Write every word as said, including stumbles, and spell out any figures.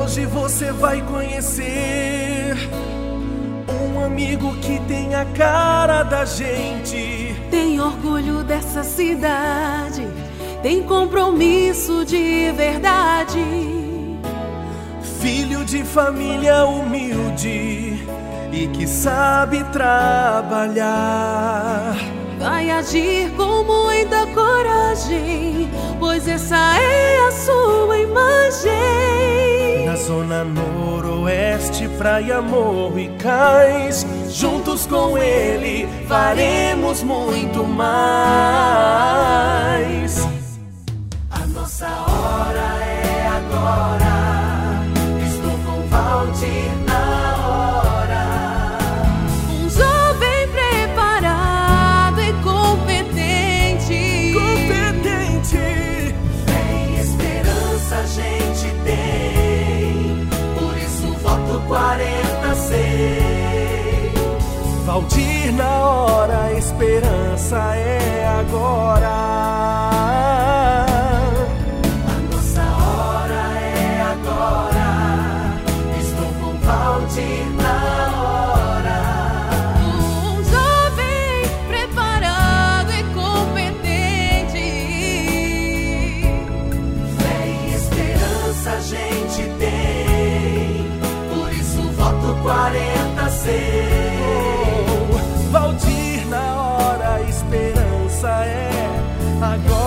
Hoje você vai conhecer um amigo que tem a cara da gente. Tem orgulho dessa cidade, tem compromisso de verdade. Filho de família humilde e que sabe trabalhar. Vai agir com muita coragem, pois essa é a sua imagem. Na zona noroeste, Praia, Morro e Cais, juntos com ele faremos muito mais. A nossa hora é agora, estou com Valdir na hora. Um jovem preparado e competente. Competente. Fé e esperança a gente tem, por isso voto quarenta seis. Valdir na hora, a esperança é agora. A nossa hora é agora, estou com Valdir na hora. Um jovem preparado e competente. Fé e esperança a gente tem, por isso voto quarenta seis. Valdir na hora, a esperança é agora.